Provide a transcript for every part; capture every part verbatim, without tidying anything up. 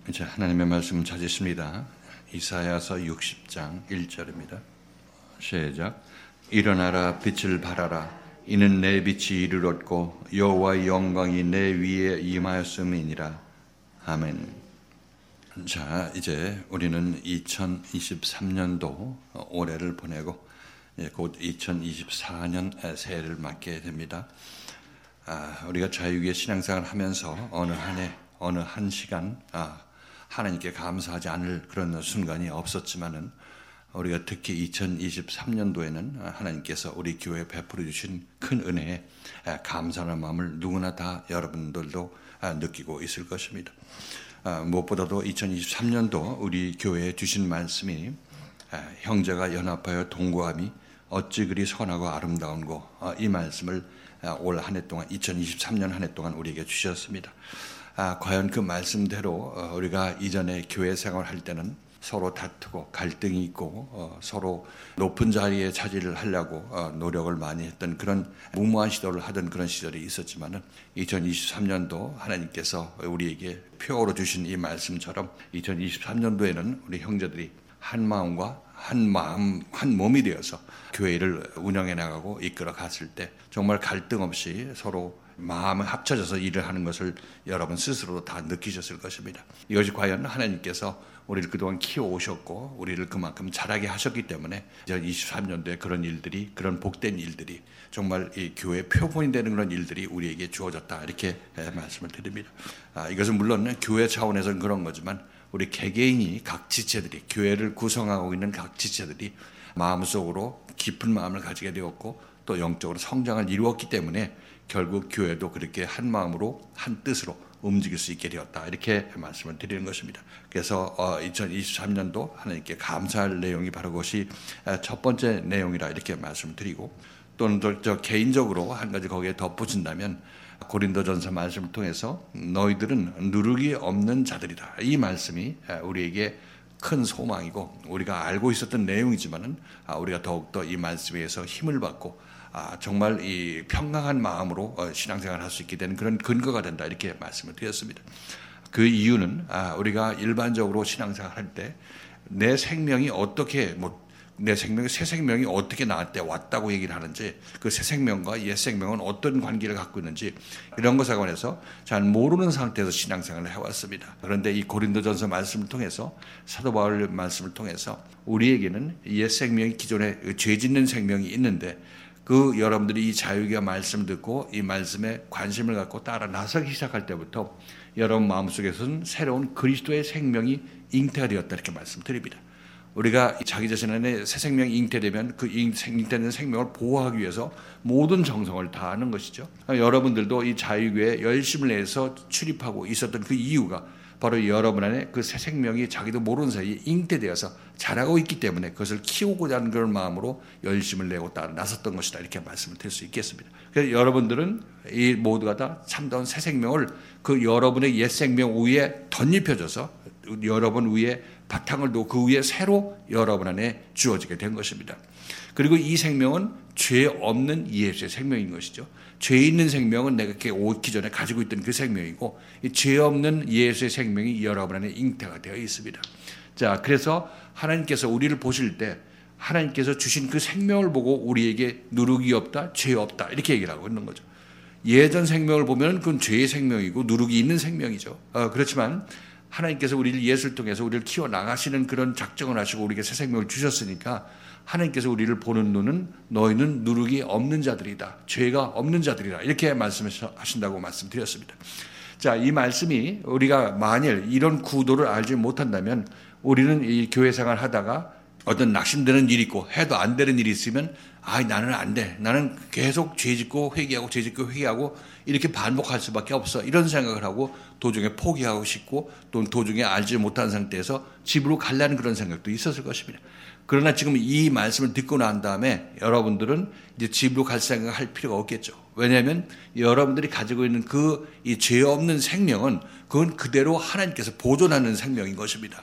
이제 하나님의 말씀을 찾으십니다. 이사야서 육십 장 일 절입니다. 시작. 일어나라, 빛을 발하라. 이는 내 빛이 이르렀고 여호와의 영광이 내 위에 임하였음이니라. 아멘. 자, 이제 우리는 이천이십삼 년도 올해를 보내고 곧 이천이십사 년 새해를 맞게 됩니다. 아, 우리가 자유의 신앙생활을 하면서 어느 한 해, 어느 한 시간 아, 하나님께 감사하지 않을 그런 순간이 없었지만은 우리가 특히 이천이십삼 년도에는 하나님께서 우리 교회에 베풀어 주신 큰 은혜에 감사하는 마음을 누구나 다 여러분들도 느끼고 있을 것입니다. 무엇보다도 이천이십삼 년도 우리 교회에 주신 말씀이 형제가 연합하여 동거함이 어찌 그리 선하고 아름다운고, 이 말씀을 올 한 해 동안, 이천이십삼 년 한 해 동안 우리에게 주셨습니다. 아, 과연 그 말씀대로 우리가 이전에 교회 생활할 때는 서로 다투고 갈등이 있고 어, 서로 높은 자리에 차지를 하려고 어, 노력을 많이 했던 그런 무모한 시도를 하던 그런 시절이 있었지만은 이천이십삼 년도 하나님께서 우리에게 표어로 주신 이 말씀처럼 이천이십삼 년도에는 우리 형제들이 한 마음과 한 마음, 한 몸이 되어서 교회를 운영해 나가고 이끌어 갔을 때 정말 갈등 없이 서로 마음을 합쳐져서 일을 하는 것을 여러분 스스로 다 느끼셨을 것입니다. 이것이 과연 하나님께서 우리를 그동안 키워오셨고 우리를 그만큼 자라게 하셨기 때문에 이천이십삼 년도에 그런 일들이, 그런 복된 일들이 정말 이 교회의 표본이 되는 그런 일들이 우리에게 주어졌다, 이렇게 말씀을 드립니다. 아, 이것은 물론 교회 차원에서는 그런 거지만 우리 개개인이, 각 지체들이, 교회를 구성하고 있는 각 지체들이 마음속으로 깊은 마음을 가지게 되었고 또 영적으로 성장을 이루었기 때문에 결국 교회도 그렇게 한 마음으로 한 뜻으로 움직일 수 있게 되었다, 이렇게 말씀을 드리는 것입니다. 그래서 이천이십삼 년도 하나님께 감사할 내용이 바로 그것이 첫 번째 내용이라 이렇게 말씀을 드리고, 또는 저 개인적으로 한 가지 거기에 덧붙인다면 고린도전서 말씀을 통해서 너희들은 누룩이 없는 자들이다, 이 말씀이 우리에게 큰 소망이고 우리가 알고 있었던 내용이지만은 우리가 더욱더 이 말씀에 의해서 힘을 받고 아, 정말 이 평강한 마음으로 신앙생활을 할 수 있게 되는 그런 근거가 된다, 이렇게 말씀을 드렸습니다. 그 이유는 아, 우리가 일반적으로 신앙생활 할 때 내 생명이 어떻게 뭐 내 생명이 새 생명이 어떻게 나한테 왔다고 얘기를 하는지, 그 새 생명과 옛 생명은 어떤 관계를 갖고 있는지 이런 것에 관해서 잘 모르는 상태에서 신앙생활을 해왔습니다. 그런데 이 고린도전서 말씀을 통해서, 사도 바울 말씀을 통해서 우리에게는 옛 생명이, 기존에 죄 짓는 생명이 있는데 그 여러분들이 이 자유의 말씀을 듣고 이 말씀에 관심을 갖고 따라 나서기 시작할 때부터 여러분 마음속에서는 새로운 그리스도의 생명이 잉태되었다, 이렇게 말씀드립니다. 우리가 자기 자신 안에 새 생명이 잉태되면 그 잉태된 생명을 보호하기 위해서 모든 정성을 다하는 것이죠. 여러분들도 이 자유교회에 열심을 내서 출입하고 있었던 그 이유가 바로 여러분 안에 그 새 생명이 자기도 모르는 사이에 잉태되어서 자라고 있기 때문에 그것을 키우고자 하는 그런 마음으로 열심을 내고 따라 나섰던 것이다, 이렇게 말씀을 드릴 수 있겠습니다. 그래서 여러분들은 이 모두가 다 참다운 새 생명을 그 여러분의 옛 생명 위에 덧입혀져서 여러분 위에 바탕을 두고 그 위에 새로 여러분 안에 주어지게 된 것입니다. 그리고 이 생명은 죄 없는 예수의 생명인 것이죠. 죄 있는 생명은 내가 이렇게 오기 전에 가지고 있던 그 생명이고, 이 죄 없는 예수의 생명이 여러분 안에 잉태가 되어 있습니다. 자, 그래서 하나님께서 우리를 보실 때 하나님께서 주신 그 생명을 보고 우리에게 누룩이 없다, 죄 없다, 이렇게 얘기를 하고 있는 거죠. 예전 생명을 보면 그건 죄의 생명이고 누룩이 있는 생명이죠. 어, 그렇지만 하나님께서 우리를 예수를 통해서 우리를 키워나가시는 그런 작정을 하시고 우리에게 새 생명을 주셨으니까 하나님께서 우리를 보는 눈은 너희는 누룩이 없는 자들이다, 죄가 없는 자들이다, 이렇게 말씀하신다고 말씀드렸습니다. 자, 이 말씀이 우리가 만일 이런 구도를 알지 못한다면 우리는 이 교회 생활 하다가 어떤 낙심되는 일이 있고 해도 안 되는 일이 있으면 아, 나는 안 돼, 나는 계속 죄짓고 회개하고 죄짓고 회개하고 이렇게 반복할 수밖에 없어, 이런 생각을 하고 도중에 포기하고 싶고 또 도중에 알지 못한 상태에서 집으로 가려는 그런 생각도 있었을 것입니다. 그러나 지금 이 말씀을 듣고 난 다음에 여러분들은 이제 집으로 갈 생각을 할 필요가 없겠죠. 왜냐하면 여러분들이 가지고 있는 그 이 죄 없는 생명은 그건 그대로 하나님께서 보존하는 생명인 것입니다.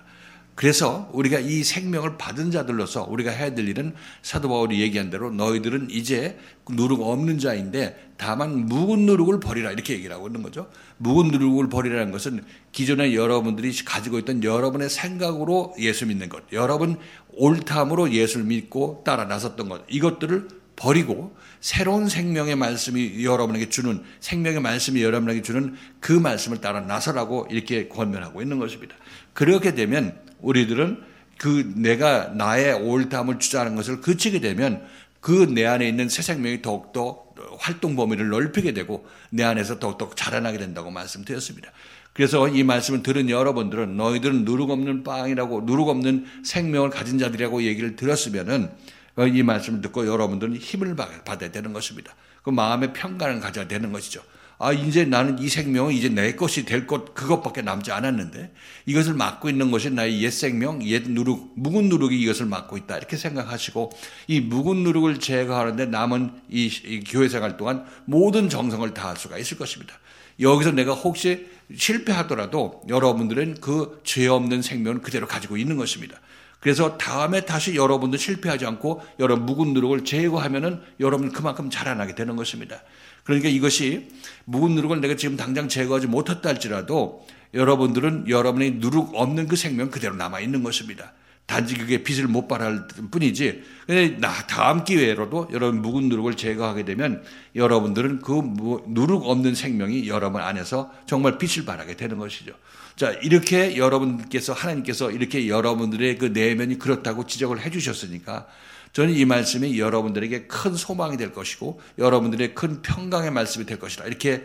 그래서 우리가 이 생명을 받은 자들로서 우리가 해야 될 일은 사도 바울이 얘기한 대로 너희들은 이제 누룩 없는 자인데 다만 묵은 누룩을 버리라 이렇게 얘기를 하고 있는 거죠. 묵은 누룩을 버리라는 것은 기존에 여러분들이 가지고 있던 여러분의 생각으로 예수 믿는 것, 여러분 옳담으로 예수를 믿고 따라 나섰던 것, 이것들을 버리고 새로운 생명의 말씀이 여러분에게 주는, 생명의 말씀이 여러분에게 주는 그 말씀을 따라 나서라고 이렇게 권면하고 있는 것입니다. 그렇게 되면 우리들은 그 내가 나의 옳담을 주장하는 것을 그치게 되면 그 내 안에 있는 새 생명이 더욱더 활동 범위를 넓히게 되고 내 안에서 더욱더 자라나게 된다고 말씀드렸습니다. 그래서 이 말씀을 들은 여러분들은 너희들은 누룩 없는 빵이라고, 누룩 없는 생명을 가진 자들이라고 얘기를 들었으면은 이 말씀을 듣고 여러분들은 힘을 받아야 되는 것입니다. 그 마음의 평강을 가져야 되는 것이죠. 아, 이제 나는 이 생명은 이제 내 것이 될 것, 그것밖에 남지 않았는데 이것을 맡고 있는 것이 나의 옛 생명, 옛 누룩, 묵은 누룩이 이것을 맡고 있다. 이렇게 생각하시고 이 묵은 누룩을 제거하는데 남은 이, 이 교회 생활 동안 모든 정성을 다할 수가 있을 것입니다. 여기서 내가 혹시 실패하더라도 여러분들은 그 죄 없는 생명을 그대로 가지고 있는 것입니다. 그래서 다음에 다시 여러분들 실패하지 않고 여러분 묵은 누룩을 제거하면은 여러분 그만큼 자라나게 되는 것입니다. 그러니까 이것이 묵은 누룩을 내가 지금 당장 제거하지 못했다 할지라도 여러분들은 여러분의 누룩 없는 그 생명 그대로 남아 있는 것입니다. 단지 그게 빛을 못 발할 뿐이지. 근데 다음 기회로도 여러분 묵은 누룩을 제거하게 되면 여러분들은 그 누룩 없는 생명이 여러분 안에서 정말 빛을 발하게 되는 것이죠. 자, 이렇게 여러분께서, 하나님께서 이렇게 여러분들의 그 내면이 그렇다고 지적을 해 주셨으니까 저는 이 말씀이 여러분들에게 큰 소망이 될 것이고 여러분들의 큰 평강의 말씀이 될 것이라 이렇게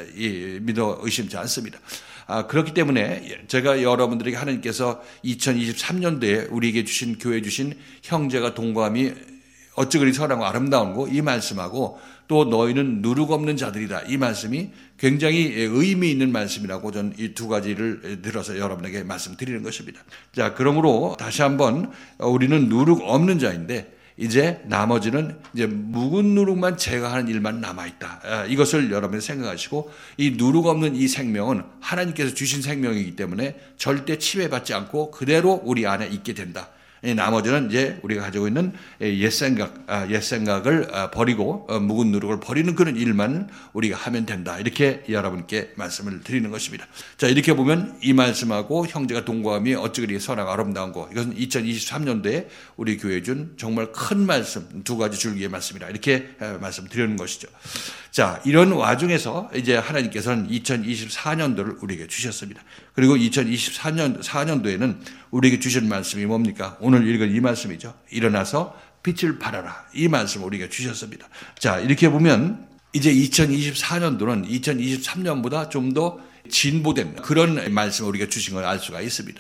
믿어 의심치 않습니다. 아, 그렇기 때문에 제가 여러분들에게 하나님께서 이천이십삼 년도에 우리에게 주신, 교회 주신 형제가 동감이 어찌 그리 선하고 아름다운고 이 말씀하고 또 너희는 누룩 없는 자들이다. 이 말씀이 굉장히 의미 있는 말씀이라고 저는 이 두 가지를 들어서 여러분에게 말씀드리는 것입니다. 자, 그러므로 다시 한번 우리는 누룩 없는 자인데 이제 나머지는 이제 묵은 누룩만 제거하는 일만 남아있다. 이것을 여러분이 생각하시고 이 누룩 없는 이 생명은 하나님께서 주신 생명이기 때문에 절대 침해받지 않고 그대로 우리 안에 있게 된다. 나머지는 이제 우리가 가지고 있는 옛 생각, 옛 생각을 버리고 묵은 누룩을 버리는 그런 일만 우리가 하면 된다. 이렇게 여러분께 말씀을 드리는 것입니다. 자, 이렇게 보면 이 말씀하고 형제가 동거함이 어찌 그리 선하고 아름다운 거. 이것은 이천이십삼 년도에 우리 교회에 준 정말 큰 말씀, 두 가지 줄기의 말씀이라 이렇게 말씀드리는 것이죠. 자, 이런 와중에서 이제 하나님께서는 이천이십사 년도를 우리에게 주셨습니다. 그리고 이천이십사 년, 사 년도에는 우리에게 주신 말씀이 뭡니까? 오늘 읽은 이 말씀이죠. 일어나서 빛을 발하라. 이 말씀을 우리에게 주셨습니다. 자, 이렇게 보면 이제 이천이십사 년도는 이천이십삼 년보다 좀 더 진보된 그런 말씀을 우리가 주신 걸 알 수가 있습니다.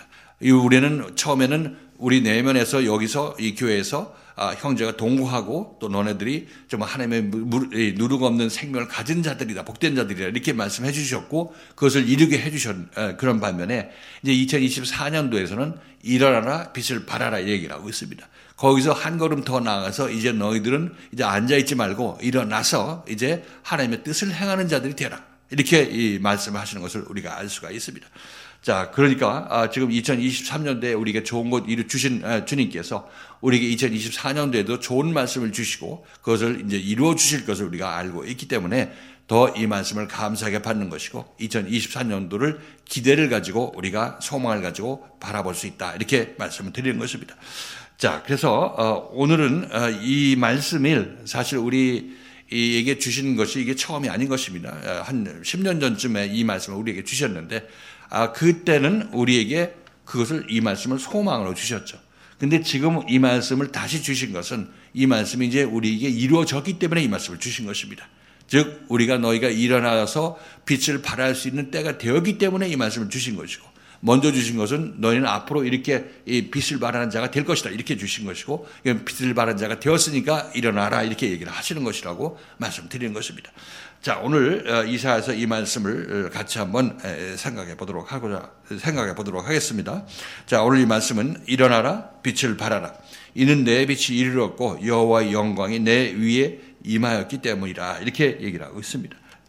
우리는 처음에는 우리 내면에서 여기서 이 교회에서 아, 형제가 동거하고 또 너네들이 좀 하나님의 누룩 없는 생명을 가진 자들이다, 복된 자들이다 이렇게 말씀해 주셨고 그것을 이루게 해 주신 그런 반면에 이제 이천이십사 년도에서는 일어나라 빛을 발하라 얘기를 하고 있습니다. 거기서 한 걸음 더 나아가서 이제 너희들은 이제 앉아 있지 말고 일어나서 이제 하나님의 뜻을 행하는 자들이 되라 이렇게 이 말씀을 하시는 것을 우리가 알 수가 있습니다. 자, 그러니까 아, 지금 이천이십삼 년도에 우리에게 좋은 것 이루 주신 아, 주님께서 우리에게 이천이십사 년도에도 좋은 말씀을 주시고 그것을 이제 이루어 주실 것을 우리가 알고 있기 때문에 더 이 말씀을 감사하게 받는 것이고 이천이십사 년도를 기대를 가지고 우리가 소망을 가지고 바라볼 수 있다 이렇게 말씀을 드리는 것입니다. 자, 그래서 어, 오늘은 어, 이 말씀을 사실 우리 이에게 주신 것이 이게 처음이 아닌 것입니다. 한 십 년 전쯤에 이 말씀을 우리에게 주셨는데 아, 그때는 우리에게 그것을 이 말씀을 소망으로 주셨죠. 근데 지금 이 말씀을 다시 주신 것은 이 말씀이 이제 우리에게 이루어졌기 때문에 이 말씀을 주신 것입니다. 즉 우리가 너희가 일어나서 빛을 발할 수 있는 때가 되었기 때문에 이 말씀을 주신 것이고 먼저 주신 것은 너희는 앞으로 이렇게 이 빛을 발하는 자가 될 것이다 이렇게 주신 것이고 빛을 발하는 자가 되었으니까 일어나라 이렇게 얘기를 하시는 것이라고 말씀드리는 것입니다. 자, 오늘 이사야서 이 말씀을 같이 한번 생각해 보도록 하고자 생각해 보도록 하겠습니다. 자, 오늘 이 말씀은 일어나라 빛을 발하라 이는 내 빛이 이르렀고 여호와의 영광이 내 위에 임하였기 때문이라 이렇게 얘기를 하고 있습니다.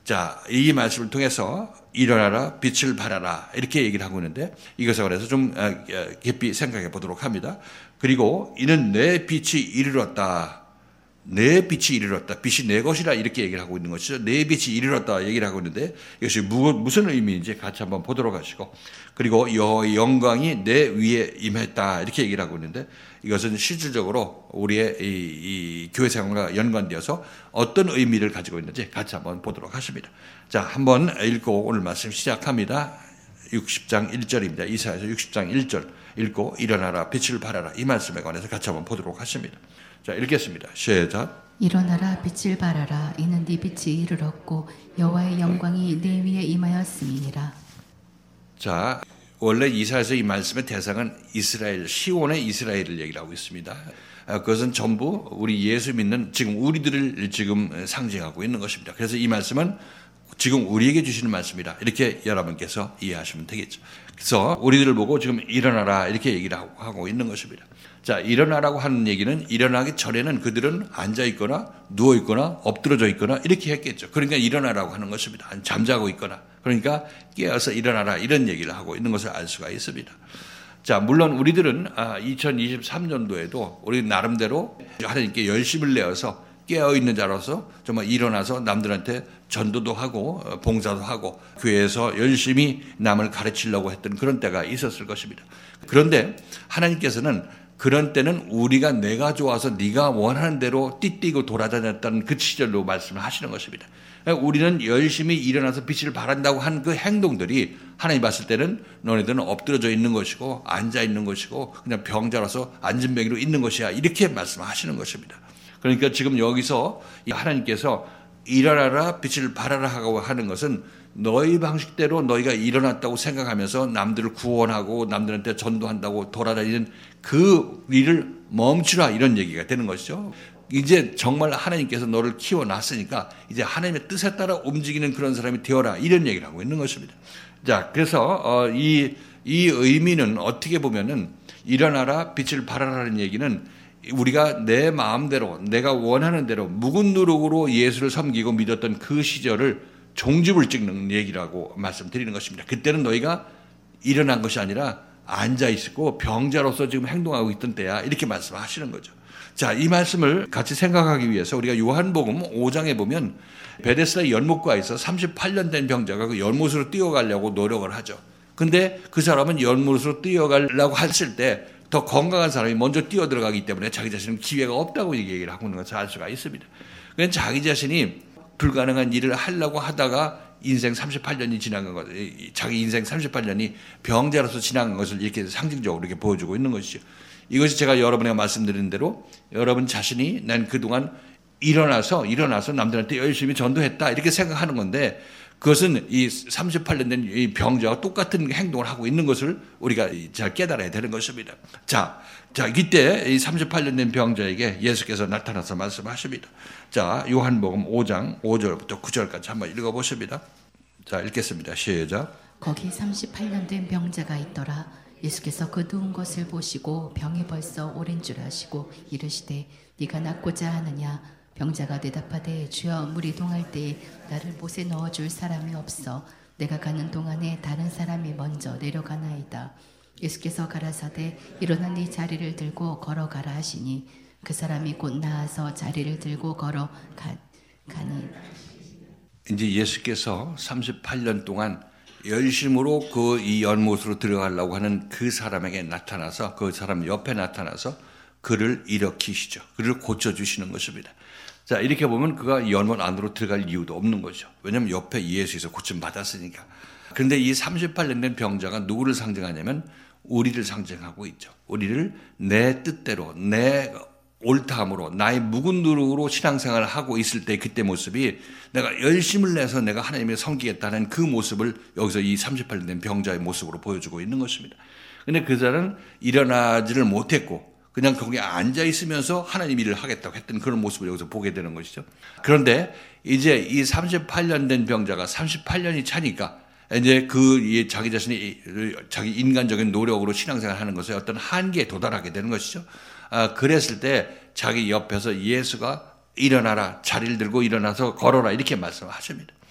자, 이 말씀을 통해서 일어나라, 빛을 발하라 이렇게 얘기를 하고 있는데 이것에 관해서 좀 깊이 생각해 보도록 합니다. 그리고 이는 내 빛이 이르렀다. 내 빛이 이르렀다. 빛이 내 것이라 이렇게 얘기를 하고 있는 것이죠. 내 빛이 이르렀다 얘기를 하고 있는데 이것이 무슨 의미인지 같이 한번 보도록 하시고 그리고 여호와의 영광이 내 위에 임했다 이렇게 얘기를 하고 있는데 이것은 실질적으로 우리의 이, 이 교회 생활과 연관되어서 어떤 의미를 가지고 있는지 같이 한번 보도록 하십니다. 자, 한번 읽고 오늘 말씀 시작합니다. 육십 장 일 절입니다. 이사야서 육십 장 일 절 읽고 일어나라 빛을 발하라 이 말씀에 관해서 같이 한번 보도록 하십니다. 자, 읽겠습니다. 시작. 일어나라 빛을 발하라 이는 네 빛이 이르렀고 여호와의 영광이 내 위에 임하였음이니라. 자, 원래 이사야서 이 말씀의 대상은 이스라엘, 시온의 이스라엘을 얘기를 하고 있습니다. 그것은 전부 우리 예수 믿는 지금 우리들을 지금 상징하고 있는 것입니다. 그래서 이 말씀은 지금 우리에게 주시는 말씀이다. 이렇게 여러분께서 이해하시면 되겠죠. 그래서 우리들을 보고 지금 일어나라 이렇게 얘기를 하고 있는 것입니다. 자, 일어나라고 하는 얘기는 일어나기 전에는 그들은 앉아있거나 누워있거나 엎드러져 있거나 이렇게 했겠죠. 그러니까 일어나라고 하는 것입니다. 잠자고 있거나. 그러니까 깨어서 일어나라 이런 얘기를 하고 있는 것을 알 수가 있습니다. 자, 물론 우리들은 이천이십삼 년도에도 우리 나름대로 하나님께 열심을 내어서 깨어있는 자로서 정말 일어나서 남들한테 전도도 하고 봉사도 하고 교회에서 열심히 남을 가르치려고 했던 그런 때가 있었을 것입니다. 그런데 하나님께서는 그런 때는 우리가 내가 좋아서 네가 원하는 대로 띠띠고 돌아다녔던 그 시절로 말씀을 하시는 것입니다. 우리는 열심히 일어나서 빛을 발한다고 한 그 행동들이 하나님 봤을 때는 너네들은 엎드려져 있는 것이고 앉아 있는 것이고 그냥 병자라서 앉은뱅이로 있는 것이야 이렇게 말씀하시는 것입니다. 그러니까 지금 여기서 하나님께서 일어나라 빛을 발하라 하고 하는 것은 너희 방식대로 너희가 일어났다고 생각하면서 남들을 구원하고 남들한테 전도한다고 돌아다니는 그 일을 멈추라 이런 얘기가 되는 것이죠. 이제 정말 하나님께서 너를 키워놨으니까 이제 하나님의 뜻에 따라 움직이는 그런 사람이 되어라 이런 얘기를 하고 있는 것입니다. 자, 그래서 이, 이 의미는 어떻게 보면은 일어나라 빛을 발하라는 얘기는 우리가 내 마음대로 내가 원하는 대로 묵은 누룩으로 예수를 섬기고 믿었던 그 시절을 종집을 찍는 얘기라고 말씀드리는 것입니다. 그때는 너희가 일어난 것이 아니라 앉아있고 병자로서 지금 행동하고 있던 때야 이렇게 말씀하시는 거죠. 자, 이 말씀을 같이 생각하기 위해서 우리가 요한복음 오 장에 보면 베데스다 연못가에서 삼십팔 년 된 병자가 그 연못으로 뛰어가려고 노력을 하죠. 근데 그 사람은 연못으로 뛰어가려고 했을 때 더 건강한 사람이 먼저 뛰어 들어가기 때문에 자기 자신은 기회가 없다고 얘기를 하고 있는 것을 알 수가 있습니다. 그러니까 자기 자신이 불가능한 일을 하려고 하다가 인생 삼십팔 년이 지나간 것, 자기 인생 삼십팔 년이 병자로서 지나간 것을 이렇게 상징적으로 이렇게 보여주고 있는 것이죠. 이것이 제가 여러분에게 말씀드린 대로 여러분 자신이 난 그동안 일어나서 일어나서 남들한테 열심히 전도했다 이렇게 생각하는 건데 그것은 이 삼십팔 년 된 이 병자와 똑같은 행동을 하고 있는 것을 우리가 잘 깨달아야 되는 것입니다. 자, 자, 이때 이 삼십팔 년 된 병자에게 예수께서 나타나서 말씀하십니다. 자, 요한복음 오 장 오 절부터 구 절까지 한번 읽어보십니다. 자, 읽겠습니다. 시작. 거기 삼십팔 년 된 병자가 있더라. 예수께서 그 누운 것을 보시고 병이 벌써 오랜 줄 아시고 이르시되 네가 낫고자 하느냐. 병자가 대답하되 주여 물이 동할 때에 나를 못에 넣어줄 사람이 없어 내가 가는 동안에 다른 사람이 먼저 내려가나이다. 예수께서 가라사대 일어나 네 자리를 들고 걸어가라 하시니 그 사람이 곧 나아서 자리를 들고 걸어 가, 가니 이제 예수께서 삼십팔 년 동안 열심으로 그 이 연못으로 들어가려고 하는 그 사람에게 나타나서 그 사람 옆에 나타나서 그를 일으키시죠. 그를 고쳐주시는 것입니다. 자, 이렇게 보면 그가 연못 안으로 들어갈 이유도 없는 거죠. 왜냐하면 옆에 예수에서 고침 받았으니까. 그런데 이 삼십팔 년 된 병자가 누구를 상징하냐면 우리를 상징하고 있죠. 우리를 내 뜻대로 내 옳다함으로 나의 묵은 누룩으로 신앙생활을 하고 있을 때 그때 모습이 내가 열심을 내서 내가 하나님을 섬기겠다는 그 모습을 여기서 이 삼십팔 년 된 병자의 모습으로 보여주고 있는 것입니다. 그런데 그 사람은 일어나지를 못했고 그냥 거기에 앉아 있으면서 하나님 일을 하겠다고 했던 그런 모습을 여기서 보게 되는 것이죠. 그런데 이제 이 삼십팔 년 된 병자가 삼십팔 년이 차니까 이제 그 자기 자신이 자기 인간적인 노력으로 신앙생활 하는 것에 어떤 한계에 도달하게 되는 것이죠. 아, 그랬을 때 자기 옆에서 예수가 일어나라, 자리를 들고 일어나서 걸어라 이렇게 말씀하십니다.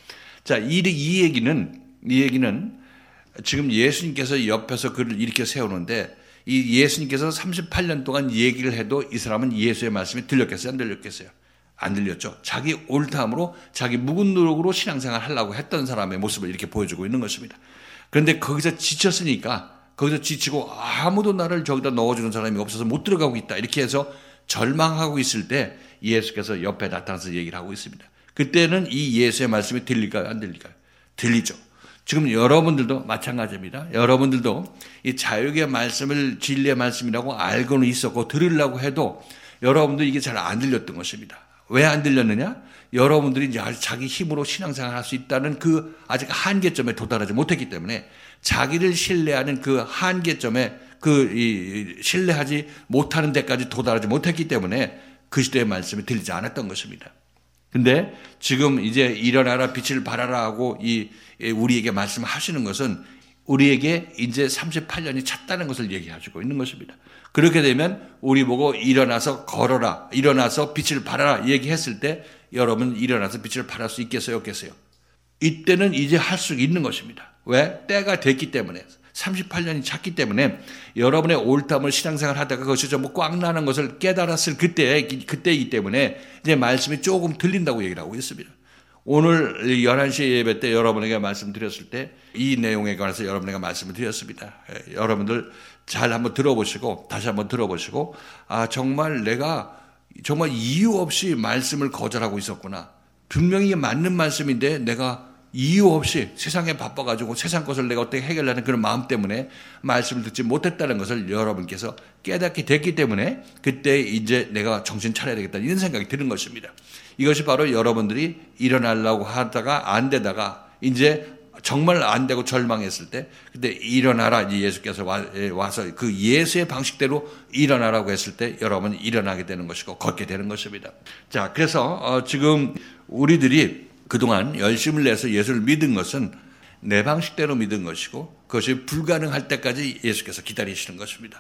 자, 이, 이 얘기는, 이 얘기는 지금 예수님께서 옆에서 그를 이렇게 세우는데 이 예수님께서 삼십팔 년 동안 얘기를 해도 이 사람은 예수의 말씀이 들렸겠어요? 안 들렸겠어요? 안 들렸죠. 자기 옳다함으로 자기 묵은 노력으로 신앙생활 하려고 했던 사람의 모습을 이렇게 보여주고 있는 것입니다. 그런데 거기서 지쳤으니까 거기서 지치고 아무도 나를 저기다 넣어주는 사람이 없어서 못 들어가고 있다. 이렇게 해서 절망하고 있을 때 예수께서 옆에 나타나서 얘기를 하고 있습니다. 그때는 이 예수의 말씀이 들릴까요? 안 들릴까요? 들리죠. 지금 여러분들도 마찬가지입니다. 여러분들도 이 자유의 말씀을 진리의 말씀이라고 알고는 있었고 들으려고 해도 여러분들 이게 잘 안 들렸던 것입니다. 왜 안 들렸느냐? 여러분들이 이제 자기 힘으로 신앙생활 할 수 있다는 그 아직 한계점에 도달하지 못했기 때문에 자기를 신뢰하는 그 한계점에 그 이 신뢰하지 못하는 데까지 도달하지 못했기 때문에 그 시대의 말씀이 들리지 않았던 것입니다. 근데 지금 이제 일어나라 빛을 발하라 하고 이 우리에게 말씀하시는 것은 우리에게 이제 삼십팔 년이 찼다는 것을 얘기하시고 있는 것입니다. 그렇게 되면 우리 보고 일어나서 걸어라, 일어나서 빛을 발하라 얘기했을 때 여러분 일어나서 빛을 발할 수 있겠어요, 없겠어요? 이때는 이제 할 수 있는 것입니다. 왜? 때가 됐기 때문에. 삼십팔 년이 찼기 때문에 여러분의 옳담을 신앙생활 하다가 그것이 전부 꽉 나는 것을 깨달았을 그때, 그때이기 때문에 이제 말씀이 조금 들린다고 얘기를 하고 있습니다. 오늘 열한 시 예배 때 여러분에게 말씀드렸을 때 이 내용에 관해서 여러분에게 말씀을 드렸습니다. 여러분들 잘 한번 들어보시고 다시 한번 들어보시고 아 정말 내가 정말 이유 없이 말씀을 거절하고 있었구나. 분명히 맞는 말씀인데 내가 이유 없이 세상에 바빠가지고 세상 것을 내가 어떻게 해결하는 그런 마음 때문에 말씀을 듣지 못했다는 것을 여러분께서 깨닫게 됐기 때문에 그때 이제 내가 정신 차려야 되겠다 이런 생각이 드는 것입니다. 이것이 바로 여러분들이 일어나려고 하다가 안 되다가 이제 정말 안 되고 절망했을 때 그때 일어나라 이제 예수께서 와서 그 예수의 방식대로 일어나라고 했을 때 여러분이 일어나게 되는 것이고 걷게 되는 것입니다. 자, 그래서 어 지금 우리들이 그동안 열심을 내서 예수를 믿은 것은 내 방식대로 믿은 것이고 그것이 불가능할 때까지 예수께서 기다리시는 것입니다.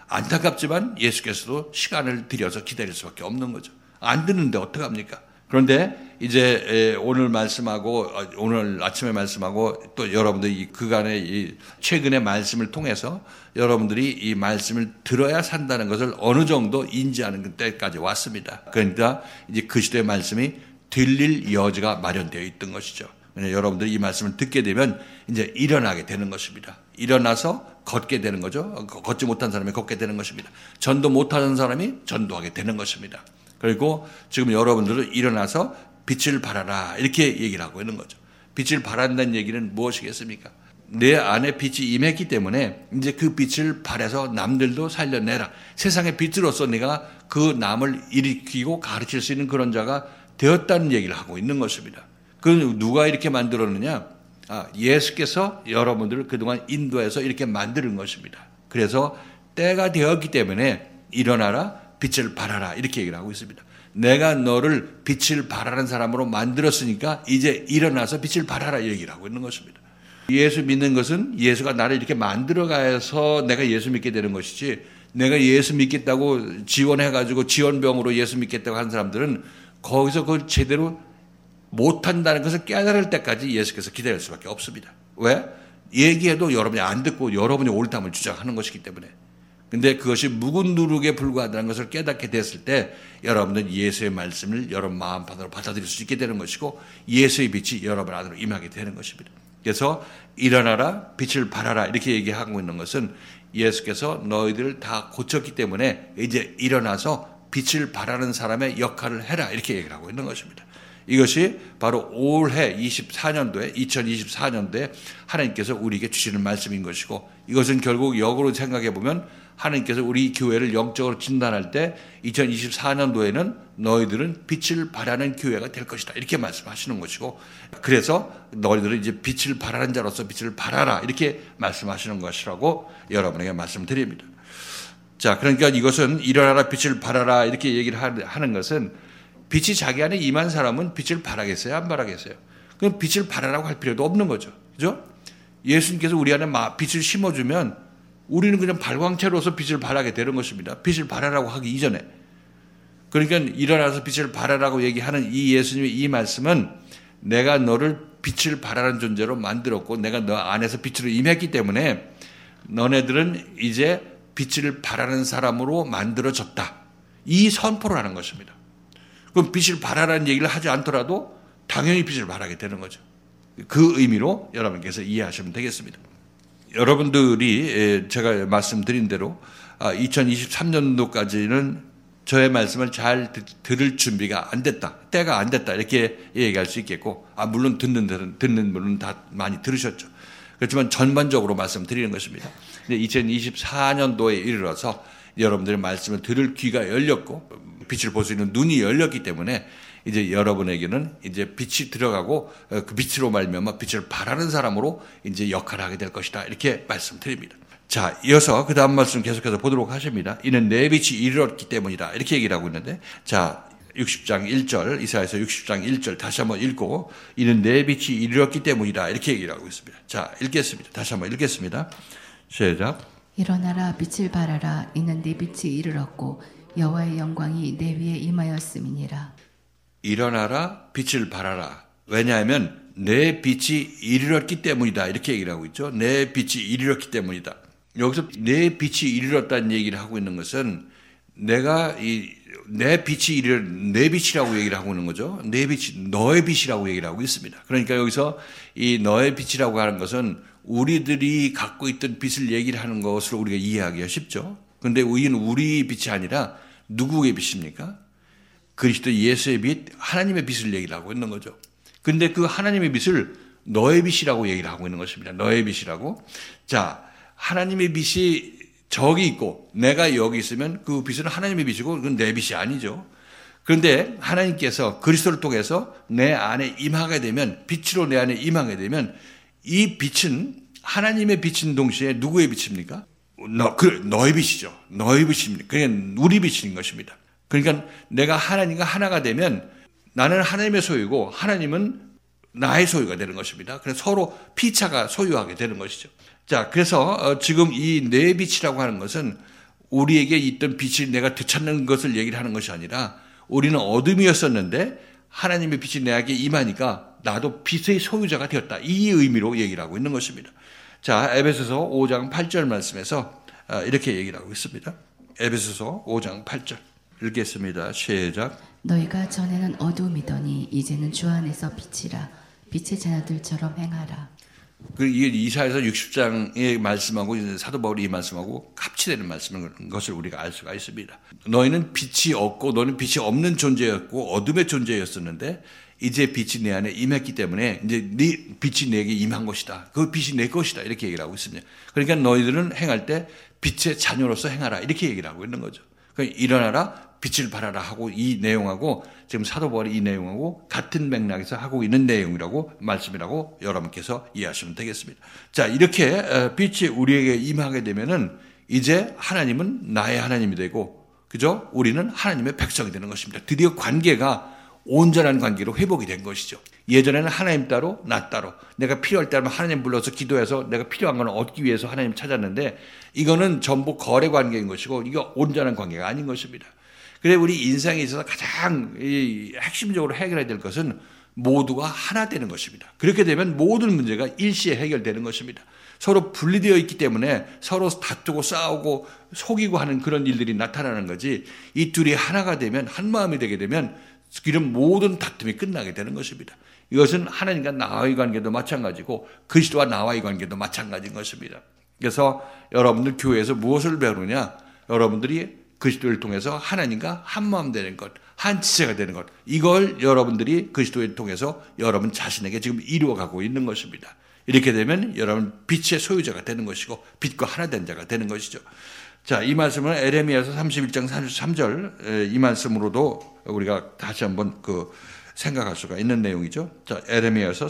안타깝지만 예수께서도 시간을 들여서 기다릴 수밖에 없는 거죠. 안 듣는데 어떡합니까? 그런데 이제 오늘 말씀하고 오늘 아침에 말씀하고 또 여러분들이 그간의 이 최근의 말씀을 통해서 여러분들이 이 말씀을 들어야 산다는 것을 어느 정도 인지하는 때까지 왔습니다. 그러니까 이제 그 시대의 말씀이 들릴 여지가 마련되어 있던 것이죠. 여러분들이 이 말씀을 듣게 되면 이제 일어나게 되는 것입니다. 일어나서 걷게 되는 거죠. 걷지 못한 사람이 걷게 되는 것입니다. 전도 못하는 사람이 전도하게 되는 것입니다. 그리고 지금 여러분들은 일어나서 빛을 발하라 이렇게 얘기를 하고 있는 거죠. 빛을 발한다는 얘기는 무엇이겠습니까? 내 안에 빛이 임했기 때문에 이제 그 빛을 발해서 남들도 살려내라. 세상의 빛으로서 내가 그 남을 일으키고 가르칠 수 있는 그런 자가 되었다는 얘기를 하고 있는 것입니다. 그 누가 이렇게 만들었느냐? 아, 예수께서 여러분들을 그동안 인도해서 이렇게 만드는 것입니다. 그래서 때가 되었기 때문에 일어나라, 빛을 발하라 이렇게 얘기를 하고 있습니다. 내가 너를 빛을 발하는 사람으로 만들었으니까 이제 일어나서 빛을 발하라 얘기를 하고 있는 것입니다. 예수 믿는 것은 예수가 나를 이렇게 만들어가서 내가 예수 믿게 되는 것이지 내가 예수 믿겠다고 지원해가지고 지원병으로 예수 믿겠다고 하는 사람들은 거기서 그걸 제대로 못한다는 것을 깨달을 때까지 예수께서 기다릴 수밖에 없습니다. 왜? 얘기해도 여러분이 안 듣고 여러분이 옳다함을 주장하는 것이기 때문에. 근데 그것이 묵은 누룩에 불과하다는 것을 깨닫게 됐을 때 여러분은 예수의 말씀을 여러분 마음판으로 받아들일 수 있게 되는 것이고 예수의 빛이 여러분 안으로 임하게 되는 것입니다. 그래서 일어나라 빛을 발하라 이렇게 얘기하고 있는 것은 예수께서 너희들을 다 고쳤기 때문에 이제 일어나서 빛을 발하는 사람의 역할을 해라 이렇게 얘기를 하고 있는 것입니다. 이것이 바로 올해 이십사 년도에 이천이십사 년도에 하나님께서 우리에게 주시는 말씀인 것이고 이것은 결국 역으로 생각해 보면 하나님께서 우리 교회를 영적으로 진단할 때 이천이십사 년도에는 너희들은 빛을 발하는 교회가 될 것이다 이렇게 말씀하시는 것이고 그래서 너희들은 이제 빛을 발하는 자로서 빛을 발하라 이렇게 말씀하시는 것이라고 여러분에게 말씀드립니다. 자, 그러니까 이것은 일어나라 빛을 발하라 이렇게 얘기를 하는 것은 빛이 자기 안에 임한 사람은 빛을 발하겠어요? 안 발하겠어요? 그럼 빛을 발하라고 할 필요도 없는 거죠. 그죠? 예수님께서 우리 안에 빛을 심어주면 우리는 그냥 발광체로서 빛을 발하게 되는 것입니다. 빛을 발하라고 하기 이전에. 그러니까 일어나서 빛을 발하라고 얘기하는 이 예수님의 이 말씀은 내가 너를 빛을 발하는 존재로 만들었고 내가 너 안에서 빛으로 임했기 때문에 너네들은 이제 빛을 발하는 사람으로 만들어졌다. 이 선포를 하는 것입니다. 그럼 빛을 발하라는 얘기를 하지 않더라도 당연히 빛을 발하게 되는 거죠. 그 의미로 여러분께서 이해하시면 되겠습니다. 여러분들이 제가 말씀드린 대로 이천이십삼 년도까지는 저의 말씀을 잘 들을 준비가 안 됐다. 때가 안 됐다. 이렇게 얘기할 수 있겠고, 아, 물론 듣는, 듣는 분은 다 많이 들으셨죠. 그렇지만 전반적으로 말씀드리는 것입니다. 이천이십사 년도에 이르러서 여러분들의 말씀을 들을 귀가 열렸고, 빛을 볼 수 있는 눈이 열렸기 때문에 이제 여러분에게는 이제 빛이 들어가고 그 빛으로 말미암아 빛을 발하는 사람으로 이제 역할을 하게 될 것이다. 이렇게 말씀드립니다. 자, 이어서 그 다음 말씀 계속해서 보도록 하십니다. 이는 내 빛이 이르렀기 때문이다. 이렇게 얘기를 하고 있는데, 자, 육십 장 일 절, 이사야서 육십 장 일 절 다시 한번 읽고, 이는 내 빛이 이르렀기 때문이다. 이렇게 얘기를 하고 있습니다. 자, 읽겠습니다. 다시 한번 읽겠습니다. 시작. 일어나라 빛을 발하라 이는 내 빛이 이르렀고 여호와의 영광이 내 위에 임하였음이니라. 일어나라 빛을 발하라. 왜냐하면 내 빛이 이르렀기 때문이다. 이렇게 얘기를 하고 있죠. 내 빛이 이르렀기 때문이다. 여기서 내 빛이 이르렀다는 얘기를 하고 있는 것은 내가 이 내 빛이 이르 내 빛이라고 얘기를 하고 있는 거죠. 내 빛이 너의 빛이라고 얘기를 하고 있습니다. 그러니까 여기서 이 너의 빛이라고 하는 것은 우리들이 갖고 있던 빛을 얘기를 하는 것으로 우리가 이해하기가 쉽죠. 그런데 우리는 우리 빛이 아니라 누구의 빛입니까? 그리스도 예수의 빛, 하나님의 빛을 얘기를 하고 있는 거죠. 근데 그 하나님의 빛을 너의 빛이라고 얘기를 하고 있는 것입니다. 너의 빛이라고. 자, 하나님의 빛이 저기 있고 내가 여기 있으면 그 빛은 하나님의 빛이고 그건 내 빛이 아니죠. 그런데 하나님께서 그리스도를 통해서 내 안에 임하게 되면, 빛으로 내 안에 임하게 되면 이 빛은 하나님의 빛인 동시에 누구의 빛입니까? 너, 그, 너의 빛이죠. 너의 빛입니다. 그냥 우리 빛인 것입니다. 그러니까 내가 하나님과 하나가 되면 나는 하나님의 소유고 하나님은 나의 소유가 되는 것입니다. 그래서 서로 피차가 소유하게 되는 것이죠. 자, 그래서 지금 이 내 빛이라고 하는 것은 우리에게 있던 빛을 내가 되찾는 것을 얘기를 하는 것이 아니라 우리는 어둠이었었는데 하나님의 빛이 내게 임하니까 나도 빛의 소유자가 되었다. 이 의미로 얘기를 하고 있는 것입니다. 자, 에베소서 오 장 팔 절 말씀에서 이렇게 얘기를 하고 있습니다. 에베소서 오 장 팔 절 읽겠습니다. 시작. 너희가 전에는 어두움이더니 이제는 주 안에서 빛이라. 빛의 자녀들처럼 행하라. 그 이게 이사야서 육십 장의 말씀하고 사도 바울이 이 말씀하고 합치되는 말씀인 것을 우리가 알 수가 있습니다. 너희는 빛이 없고 너는 빛이 없는 존재였고 어둠의 존재였었는데 이제 빛이 내 안에 임했기 때문에 이제 네 빛이 내게 임한 것이다. 그 빛이 내 것이다. 이렇게 얘기를 하고 있습니다. 그러니까 너희들은 행할 때 빛의 자녀로서 행하라. 이렇게 얘기를 하고 있는 거죠. 그러니까 일어나라. 빛을 발하라 하고 이 내용하고 지금 사도 바울이 이 내용하고 같은 맥락에서 하고 있는 내용이라고 말씀이라고 여러분께서 이해하시면 되겠습니다. 자, 이렇게 빛이 우리에게 임하게 되면은 이제 하나님은 나의 하나님이 되고, 그죠? 우리는 하나님의 백성이 되는 것입니다. 드디어 관계가 온전한 관계로 회복이 된 것이죠. 예전에는 하나님 따로 나 따로 내가 필요할 때면 하나님 불러서 기도해서 내가 필요한 걸 얻기 위해서 하나님 찾았는데 이거는 전부 거래 관계인 것이고 이거 온전한 관계가 아닌 것입니다. 그래 우리 인생에 있어서 가장 이 핵심적으로 해결해야 될 것은 모두가 하나 되는 것입니다. 그렇게 되면 모든 문제가 일시에 해결되는 것입니다. 서로 분리되어 있기 때문에 서로 다투고 싸우고 속이고 하는 그런 일들이 나타나는 거지, 이 둘이 하나가 되면 한 마음이 되게 되면 이런 모든 다툼이 끝나게 되는 것입니다. 이것은 하나님과 나와의 관계도 마찬가지고 그리스도와 나와의 관계도 마찬가지인 것입니다. 그래서 여러분들 교회에서 무엇을 배우느냐? 여러분들이 그리스도를 통해서 하나님과 한 마음 되는 것, 한 지체가 되는 것, 이걸 여러분들이 그리스도를 통해서 여러분 자신에게 지금 이루어가고 있는 것입니다. 이렇게 되면 여러분 빛의 소유자가 되는 것이고 빛과 하나 된 자가 되는 것이죠. 자, 이 말씀은 에레미야서 삼십일 장 삼십삼 절 이 말씀으로도 우리가 다시 한번 그 생각할 수가 있는 내용이죠. 자, 에레미야서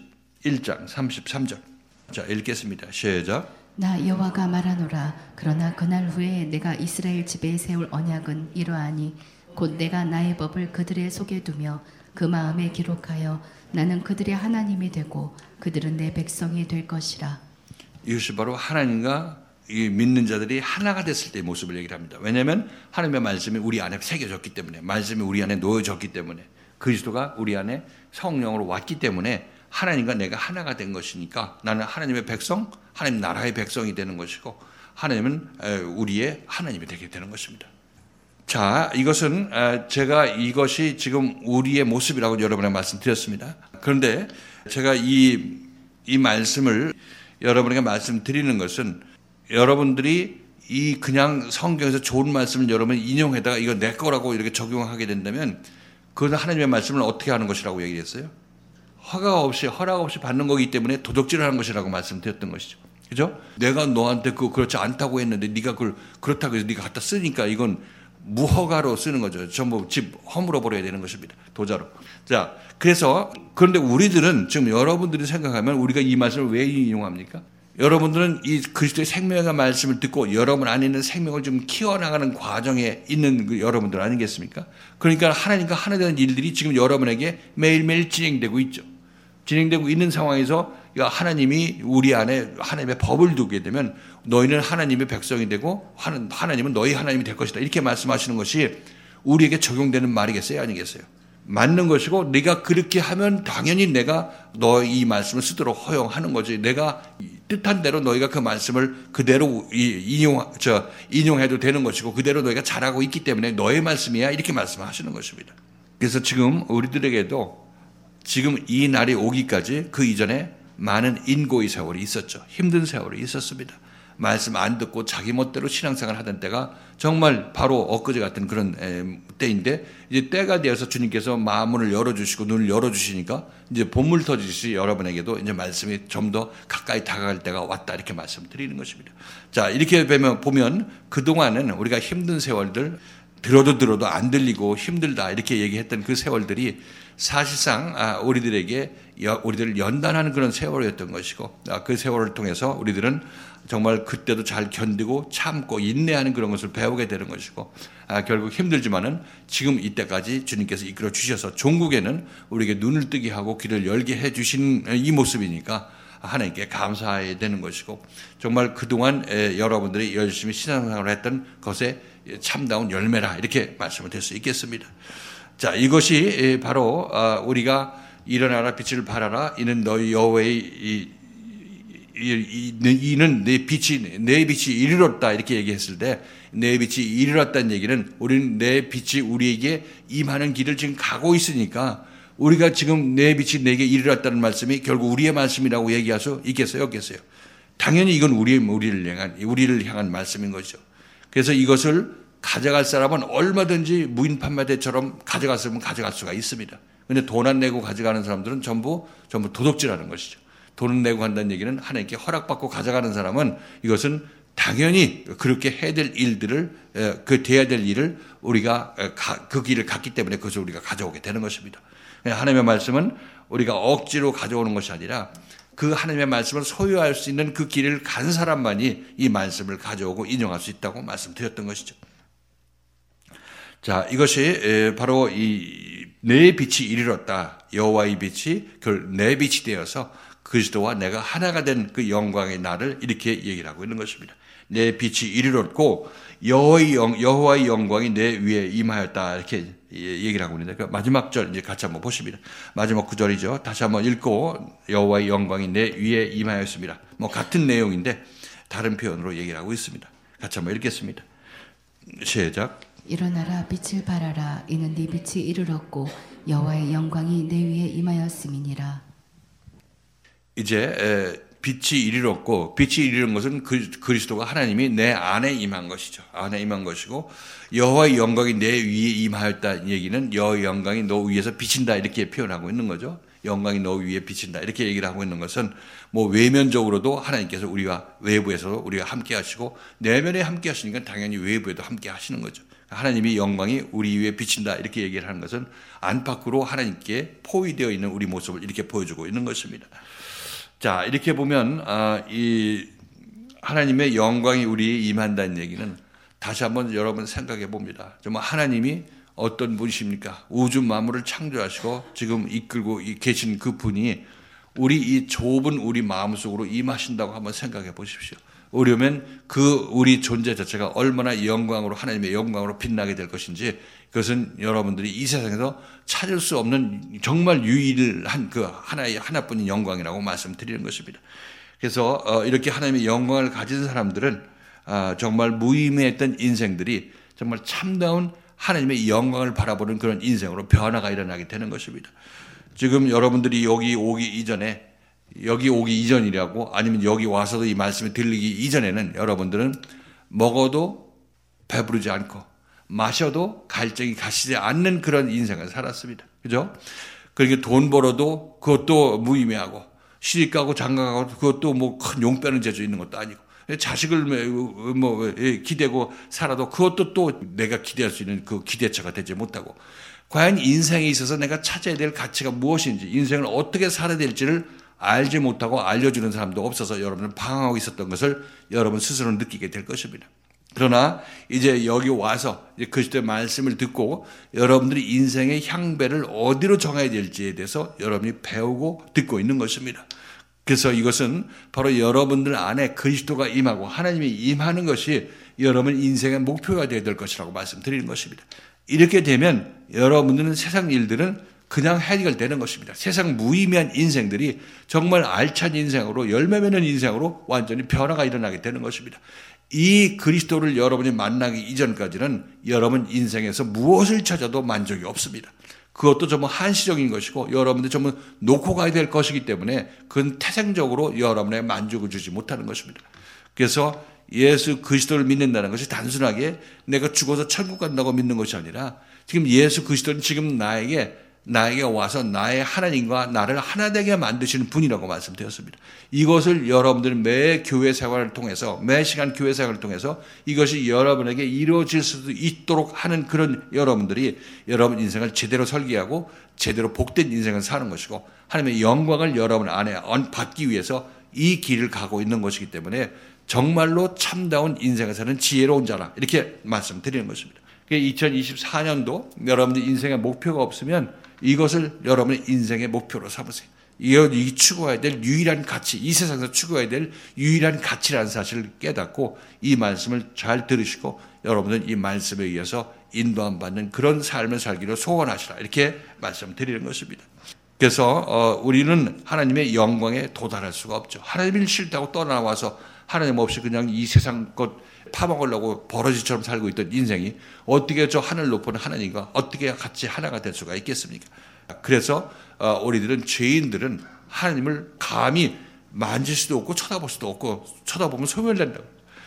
삼십일 장 삼십삼 절. 자, 읽겠습니다. 시작. 나 여호와가 말하노라. 그러나 그날 후에 내가 이스라엘 집에 세울 언약은 이러하니 곧 내가 나의 법을 그들의 속에 두며 그 마음에 기록하여 나는 그들의 하나님이 되고 그들은 내 백성이 될 것이라. 이것이 바로 하나님과 이 믿는 자들이 하나가 됐을 때의 모습을 얘기를 합니다. 왜냐하면 하나님의 말씀이 우리 안에 새겨졌기 때문에, 말씀이 우리 안에 놓여졌기 때문에, 그리스도가 우리 안에 성령으로 왔기 때문에 하나님과 내가 하나가 된 것이니까 나는 하나님의 백성, 하나님 나라의 백성이 되는 것이고 하나님은 우리의 하나님이 되게 되는 것입니다. 자, 이것은 제가 이것이 지금 우리의 모습이라고 여러분에게 말씀드렸습니다. 그런데 제가 이, 이 말씀을 여러분에게 말씀드리는 것은 여러분들이 이 그냥 성경에서 좋은 말씀을 여러분이 인용해다가 이거 내 거라고 이렇게 적용하게 된다면 그것은 하나님의 말씀을 어떻게 하는 것이라고 얘기했어요? 허가 없이, 허락 없이 받는 거기 때문에 도둑질을 하는 것이라고 말씀드렸던 것이죠. 그죠? 내가 너한테 그거 그렇지 않다고 했는데 네가 그걸 그렇다고 해서 네가 갖다 쓰니까 이건 무허가로 쓰는 거죠. 전부 집 허물어 버려야 되는 것입니다. 도자로. 자, 그래서 그런데 우리들은 지금 여러분들이 생각하면 우리가 이 말씀을 왜 인용합니까? 여러분들은 이 그리스도의 생명의 말씀을 듣고 여러분 안에 있는 생명을 좀 키워나가는 과정에 있는 그 여러분들 아니겠습니까? 그러니까 하나님과 하나 되는 일들이 지금 여러분에게 매일매일 진행되고 있죠. 진행되고 있는 상황에서 하나님이 우리 안에 하나님의 법을 두게 되면 너희는 하나님의 백성이 되고 하나님은 너희 하나님이 될 것이다. 이렇게 말씀하시는 것이 우리에게 적용되는 말이겠어요? 아니겠어요? 맞는 것이고 네가 그렇게 하면 당연히 내가 너희 이 말씀을 쓰도록 허용하는 거지. 내가 뜻한 대로 너희가 그 말씀을 그대로 인용, 저, 인용해도 되는 것이고 그대로 너희가 잘하고 있기 때문에 너의 말씀이야. 이렇게 말씀하시는 것입니다. 그래서 지금 우리들에게도 지금 이 날이 오기까지 그 이전에 많은 인고의 세월이 있었죠. 힘든 세월이 있었습니다. 말씀 안 듣고 자기 멋대로 신앙생활 하던 때가 정말 바로 엊그제 같은 그런 때인데 이제 때가 되어서 주님께서 마음을 열어주시고 눈을 열어주시니까 이제 본물 터지듯이 여러분에게도 이제 말씀이 좀 더 가까이 다가갈 때가 왔다 이렇게 말씀드리는 것입니다. 자, 이렇게 보면, 보면 그동안은 우리가 힘든 세월들 들어도 들어도 안 들리고 힘들다 이렇게 얘기했던 그 세월들이 사실상 우리들에게 우리들을 연단하는 그런 세월이었던 것이고 그 세월을 통해서 우리들은 정말 그때도 잘 견디고 참고 인내하는 그런 것을 배우게 되는 것이고 결국 힘들지만은 지금 이때까지 주님께서 이끌어 주셔서 종국에는 우리에게 눈을 뜨게 하고 귀를 열게 해 주신 이 모습이니까 하나님께 감사해야 되는 것이고 정말 그동안 여러분들이 열심히 신앙생활을 했던 것에 참다운 열매라 이렇게 말씀을 드릴 수 있겠습니다. 자, 이것이 바로 우리가 일어나라 빛을 발하라 이는 너희 여호와의 이는 내 빛이 내 빛이 이르렀다 이렇게 얘기했을 때 내 빛이 이르렀다는 얘기는 우리는 내 빛이 우리에게 임하는 길을 지금 가고 있으니까 우리가 지금 내 빛이 내게 이르렀다는 말씀이 결국 우리의 말씀이라고 얘기할 수 있겠어요, 없겠어요? 당연히 이건 우리의 우리를 향한 우리를 향한 말씀인 거죠. 그래서 이것을 가져갈 사람은 얼마든지 무인 판매대처럼 가져갔으면 가져갈 수가 있습니다. 그런데 돈 안 내고 가져가는 사람들은 전부 전부 도둑질하는 것이죠. 돈을 내고 간다는 얘기는 하나님께 허락받고 가져가는 사람은 이것은 당연히 그렇게 해야 될 일들을 그 돼야 될 일을 우리가 그 길을 갔기 때문에 그것을 우리가 가져오게 되는 것입니다. 하나님의 말씀은 우리가 억지로 가져오는 것이 아니라 그 하나님의 말씀을 소유할 수 있는 그 길을 간 사람만이 이 말씀을 가져오고 인용할 수 있다고 말씀드렸던 것이죠. 자, 이것이 바로 이 내 빛이 이르렀다. 여호와의 빛이 내 빛이 되어서 그리스도와 내가 하나가 된 그 영광의 날을 이렇게 얘기를 하고 있는 것입니다. 내 빛이 이르렀고 여호와의, 영, 여호와의 영광이 내 위에 임하였다 이렇게 얘기를 하고 있는데 그 마지막 절 이제 같이 한번 보십니다. 마지막 구절이죠. 다시 한번 읽고 여호와의 영광이 내 위에 임하였습니다. 뭐 같은 내용인데 다른 표현으로 얘기를 하고 있습니다. 같이 한번 읽겠습니다. 시작. 일어나라 빛을 발하라 이는 네 빛이 이르렀고 여호와의 영광이 내 위에 임하였음이니라. 이제 빛이 이르렀고 빛이 이르는 것은 그리스도가 하나님이 내 안에 임한 것이죠. 안에 임한 것이고 여호와의 영광이 내 위에 임하였다 얘기는 여호와의 영광이 너 위에서 비친다 이렇게 표현하고 있는 거죠. 영광이 너 위에 비친다 이렇게 얘기를 하고 있는 것은 뭐 외면적으로도 하나님께서 우리와 외부에서도 우리가 함께 하시고 내면에 함께 하시니까 당연히 외부에도 함께 하시는 거죠. 하나님이 영광이 우리 위에 비친다 이렇게 얘기를 하는 것은 안팎으로 하나님께 포위되어 있는 우리 모습을 이렇게 보여주고 있는 것입니다. 자, 이렇게 보면 아, 이 하나님의 영광이 우리에 임한다는 얘기는 다시 한번 여러분 생각해 봅니다. 정말 하나님이 어떤 분이십니까? 우주 만물을 창조하시고 지금 이끌고 계신 그 분이 우리 이 좁은 우리 마음속으로 임하신다고 한번 생각해 보십시오. 그러면 그 우리 존재 자체가 얼마나 영광으로 하나님의 영광으로 빛나게 될 것인지 그것은 여러분들이 이 세상에서 찾을 수 없는 정말 유일한 그 하나의 하나뿐인 영광이라고 말씀드리는 것입니다. 그래서 이렇게 하나님의 영광을 가진 사람들은 정말 무의미했던 인생들이 정말 참다운 하나님의 영광을 바라보는 그런 인생으로 변화가 일어나게 되는 것입니다. 지금 여러분들이 여기 오기 이전에 여기 오기 이전이라고 아니면 여기 와서도 이 말씀을 들리기 이전에는 여러분들은 먹어도 배부르지 않고 마셔도 갈증이 가시지 않는 그런 인생을 살았습니다. 그죠? 그러니까 돈 벌어도 그것도 무의미하고 시집 가고 장가 가고 그것도 뭐 큰 용 빼는 재주 있는 것도 아니고 자식을 뭐 기대고 살아도 그것도 또 내가 기대할 수 있는 그 기대처가 되지 못하고 과연 인생에 있어서 내가 찾아야 될 가치가 무엇인지 인생을 어떻게 살아야 될지를 알지 못하고 알려주는 사람도 없어서 여러분은 방황하고 있었던 것을 여러분 스스로 느끼게 될 것입니다. 그러나 이제 여기 와서 이제 그리스도의 말씀을 듣고 여러분들이 인생의 향배를 어디로 정해야 될지에 대해서 여러분이 배우고 듣고 있는 것입니다. 그래서 이것은 바로 여러분들 안에 그리스도가 임하고 하나님이 임하는 것이 여러분 인생의 목표가 되어야 될 것이라고 말씀드리는 것입니다. 이렇게 되면 여러분들은 세상 일들은 그냥 해결되는 것입니다. 세상 무의미한 인생들이 정말 알찬 인생으로 열매 맺는 인생으로 완전히 변화가 일어나게 되는 것입니다. 이 그리스도를 여러분이 만나기 이전까지는 여러분 인생에서 무엇을 찾아도 만족이 없습니다. 그것도 전부 한시적인 것이고 여러분들 전부 놓고 가야 될 것이기 때문에 그건 태생적으로 여러분의 만족을 주지 못하는 것입니다. 그래서 예수 그리스도를 믿는다는 것이 단순하게 내가 죽어서 천국 간다고 믿는 것이 아니라 지금 예수 그리스도는 지금 나에게 나에게 와서 나의 하나님과 나를 하나 되게 만드시는 분이라고 말씀드렸습니다. 이것을 여러분들 매 교회 생활을 통해서 매 시간 교회 생활을 통해서 이것이 여러분에게 이루어질 수도 있도록 하는 그런 여러분들이 여러분 인생을 제대로 설계하고 제대로 복된 인생을 사는 것이고 하나님의 영광을 여러분 안에 받기 위해서 이 길을 가고 있는 것이기 때문에 정말로 참다운 인생을 사는 지혜로운 자라 이렇게 말씀드리는 것입니다. 이천이십사 년도 여러분들 인생의 목표가 없으면 이것을 여러분의 인생의 목표로 삼으세요. 이 추구해야 될 유일한 가치, 이 세상에서 추구해야 될 유일한 가치라는 사실을 깨닫고 이 말씀을 잘 들으시고 여러분은 이 말씀에 의해서 인도함 받는 그런 삶을 살기로 소원하시라 이렇게 말씀드리는 것입니다. 그래서 우리는 하나님의 영광에 도달할 수가 없죠. 하나님이 싫다고 떠나와서 하나님 없이 그냥 이 세상 것 파먹으려고 버러지처럼 살고 있던 인생이 어떻게 저 하늘 높은 하나님과 어떻게 같이 하나가 될 수가 있겠습니까? 그래서 우리들은 죄인들은 하나님을 감히 만질 수도 없고 쳐다볼 수도 없고 쳐다보면 소멸된다고.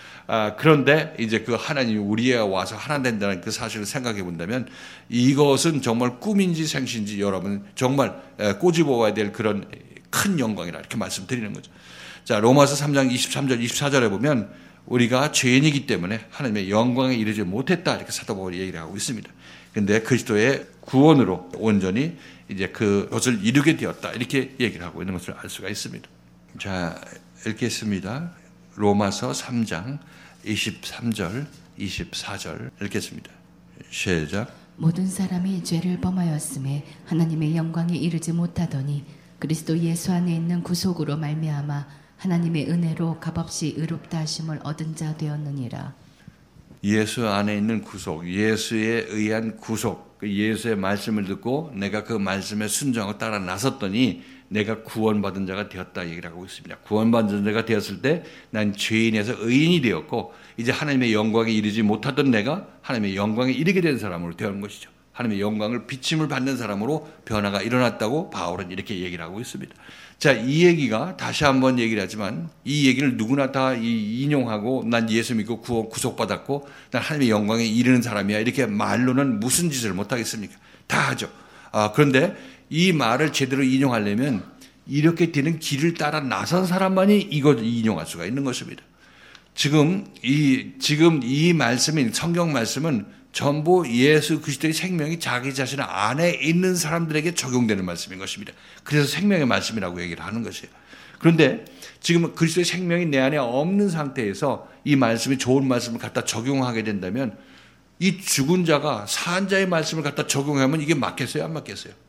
그런데 이제 그 하나님이 우리에 와서 하나 된다는 그 사실을 생각해 본다면 이것은 정말 꿈인지 생신지 여러분 정말 꼬집어와야 될 그런 큰 영광이라 이렇게 말씀드리는 거죠. 자, 로마서 삼 장 이십삼 절 이십사 절에 보면 우리가 죄인이기 때문에 하나님의 영광에 이르지 못했다 이렇게 사도 바울이 얘기를 하고 있습니다. 그런데 그리스도의 구원으로 온전히 이제 그것을 이루게 되었다 이렇게 얘기를 하고 있는 것을 알 수가 있습니다. 자, 읽겠습니다. 로마서 삼 장 이십삼 절 이십사 절 읽겠습니다. 시작. 모든 사람이 죄를 범하였음에 하나님의 영광에 이르지 못하더니 그리스도 예수 안에 있는 구속으로 말미암아 하나님의 은혜로 값없이 의롭다 하심을 얻은 자 되었느니라. 예수 안에 있는 구속, 예수에 의한 구속, 그 예수의 말씀을 듣고 내가 그 말씀에 순종하고 따라 나섰더니 내가 구원받은 자가 되었다 얘기를 하고 있습니다. 구원받은 자가 되었을 때 난 죄인에서 의인이 되었고 이제 하나님의 영광에 이르지 못하던 내가 하나님의 영광에 이르게 된 사람으로 되는 것이죠. 하나님의 영광을 비침을 받는 사람으로 변화가 일어났다고 바울은 이렇게 얘기를 하고 있습니다. 자, 이 얘기가 다시 한번 얘기를 하지만 이 얘기를 누구나 다 인용하고 난 예수 믿고 구원, 구속받았고 난 하나님의 영광에 이르는 사람이야 이렇게 말로는 무슨 짓을 못하겠습니까? 다 하죠. 아, 그런데 이 말을 제대로 인용하려면 이렇게 되는 길을 따라 나선 사람만이 이걸 인용할 수가 있는 것입니다. 지금 이, 지금 이 말씀인 성경 말씀은 전부 예수 그리스도의 생명이 자기 자신 안에 있는 사람들에게 적용되는 말씀인 것입니다. 그래서 생명의 말씀이라고 얘기를 하는 것이에요. 그런데 지금 그리스도의 생명이 내 안에 없는 상태에서 이 말씀이 좋은 말씀을 갖다 적용하게 된다면 이 죽은 자가 산 자의 말씀을 갖다 적용하면 이게 맞겠어요? 안 맞겠어요?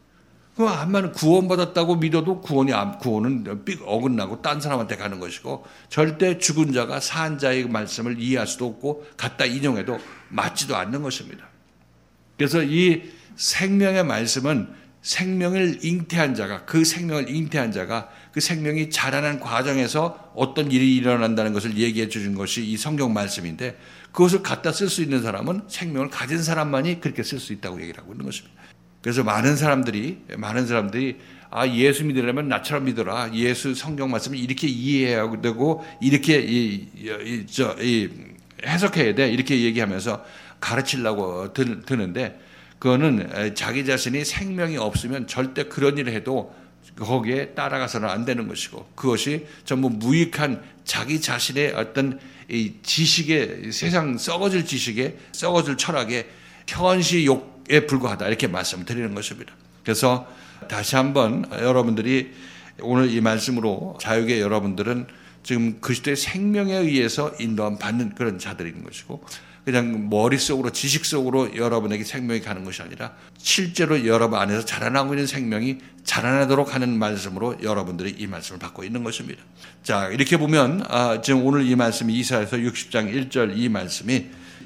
그 암만 구원받았다고 믿어도 구원이 구원은 삑 어긋나고 딴 사람한테 가는 것이고 절대 죽은 자가 산 자의 말씀을 이해할 수도 없고 갖다 인용해도 맞지도 않는 것입니다. 그래서 이 생명의 말씀은 생명을 잉태한 자가 그 생명을 잉태한 자가 그 생명이 자라는 과정에서 어떤 일이 일어난다는 것을 얘기해 주는 것이 이 성경 말씀인데 그것을 갖다 쓸 수 있는 사람은 생명을 가진 사람만이 그렇게 쓸 수 있다고 얘기를 하고 있는 것입니다. 그래서 많은 사람들이 많은 사람들이 아 예수 믿으려면 나처럼 믿어라. 예수 성경 말씀을 이렇게 이해해야 되고 이렇게 이, 이, 저, 이 해석해야 돼. 이렇게 얘기하면서 가르치려고 드, 드는데 그거는 자기 자신이 생명이 없으면 절대 그런 일을 해도 거기에 따라가서는 안 되는 것이고 그것이 전부 무익한 자기 자신의 어떤 이 지식에 세상 썩어질 지식에 썩어질 철학에 현시 욕에 불과하다 이렇게 말씀을 드리는 것입니다. 그래서 다시 한번 여러분들이 오늘 이 말씀으로 자유계 여러분들은 지금 그리스도의 생명에 의해서 인도함 받는 그런 자들인 것이고 그냥 머릿속으로 지식속으로 여러분에게 생명이 가는 것이 아니라 실제로 여러분 안에서 자라나고 있는 생명이 자라나도록 하는 말씀으로 여러분들이 이 말씀을 받고 있는 것입니다. 자 이렇게 보면 아, 지금 오늘 이 말씀이 이사야서 육십 장 일 절 이 말씀이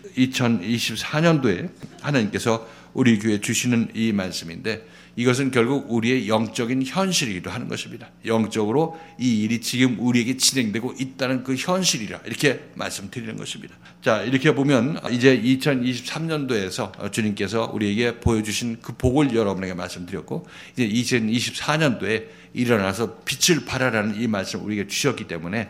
이천이십사 년도에 하나님께서 우리 교회에 주시는 이 말씀인데 이것은 결국 우리의 영적인 현실이기도 하는 것입니다. 영적으로 이 일이 지금 우리에게 진행되고 있다는 그 현실이라 이렇게 말씀드리는 것입니다. 자 이렇게 보면 이제 이천이십삼 년도에서 주님께서 우리에게 보여주신 그 복을 여러분에게 말씀드렸고 이제 이천이십사 년도에 일어나서 빛을 발하라는 이 말씀을 우리에게 주셨기 때문에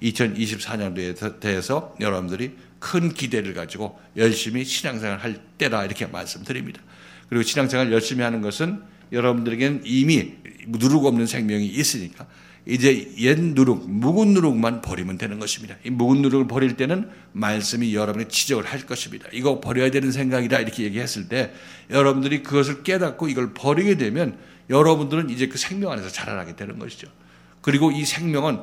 이천이십사 년도에 대해서 여러분들이 큰 기대를 가지고 열심히 신앙생활 할 때라 이렇게 말씀드립니다. 그리고 신앙생활 열심히 하는 것은 여러분들에게는 이미 누룩 없는 생명이 있으니까 이제 옛 누룩, 묵은 누룩만 버리면 되는 것입니다. 이 묵은 누룩을 버릴 때는 말씀이 여러분의 지적을 할 것입니다. 이거 버려야 되는 생각이다 이렇게 얘기했을 때 여러분들이 그것을 깨닫고 이걸 버리게 되면 여러분들은 이제 그 생명 안에서 자라나게 되는 것이죠. 그리고 이 생명은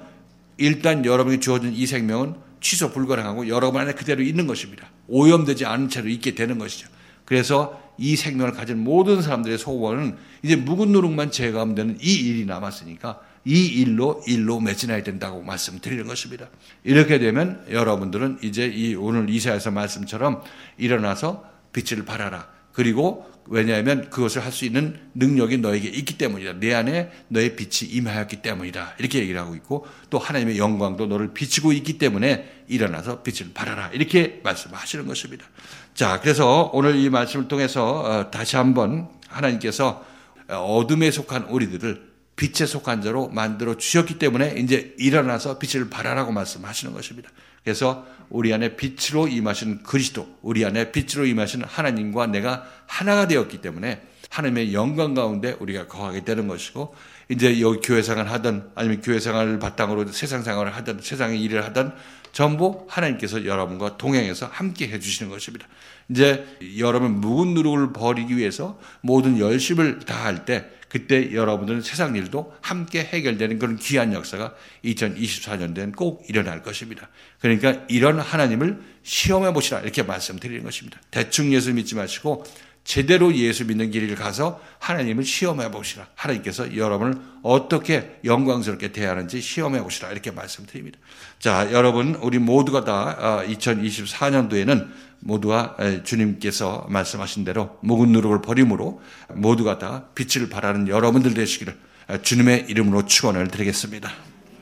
일단 여러분이 주어진 이 생명은 취소 불가능하고 여러분 안에 그대로 있는 것입니다. 오염되지 않은 채로 있게 되는 것이죠. 그래서 이 생명을 가진 모든 사람들의 소원은 이제 묵은 누룩만 제거하면 이 일이 남았으니까 이 일로 일로 매진해야 된다고 말씀드리는 것입니다. 이렇게 되면 여러분들은 이제 이 오늘 이사야서 말씀처럼 일어나서 빛을 발하라. 그리고 왜냐하면 그것을 할 수 있는 능력이 너에게 있기 때문이다. 내 안에 너의 빛이 임하였기 때문이다. 이렇게 얘기를 하고 있고 또 하나님의 영광도 너를 비추고 있기 때문에 일어나서 빛을 발하라. 이렇게 말씀하시는 것입니다. 자, 그래서 오늘 이 말씀을 통해서 다시 한번 하나님께서 어둠에 속한 우리들을 빛에 속한 자로 만들어 주셨기 때문에 이제 일어나서 빛을 발하라고 말씀하시는 것입니다. 그래서 우리 안에 빛으로 임하신 그리스도, 우리 안에 빛으로 임하신 하나님과 내가 하나가 되었기 때문에 하나님의 영광 가운데 우리가 거하게 되는 것이고 이제 여기 교회 생활을 하든 아니면 교회 생활을 바탕으로 세상 생활을 하든 세상의 일을 하든 전부 하나님께서 여러분과 동행해서 함께 해주시는 것입니다. 이제 여러분 묵은 누룩을 버리기 위해서 모든 열심을 다할 때 그때 여러분들은 세상 일도 함께 해결되는 그런 귀한 역사가 이천이십사 년도엔 꼭 일어날 것입니다. 그러니까 이런 하나님을 시험해 보시라 이렇게 말씀드리는 것입니다. 대충 예수 믿지 마시고 제대로 예수 믿는 길을 가서 하나님을 시험해 보시라. 하나님께서 여러분을 어떻게 영광스럽게 대하는지 시험해 보시라 이렇게 말씀드립니다. 자, 여러분 우리 모두가 다 이천이십사 년도에는 모두가 주님께서 말씀하신 대로 묵은 누룩을 버림으로 모두가 다 빛을 발하는 여러분들 되시기를 주님의 이름으로 축원을 드리겠습니다.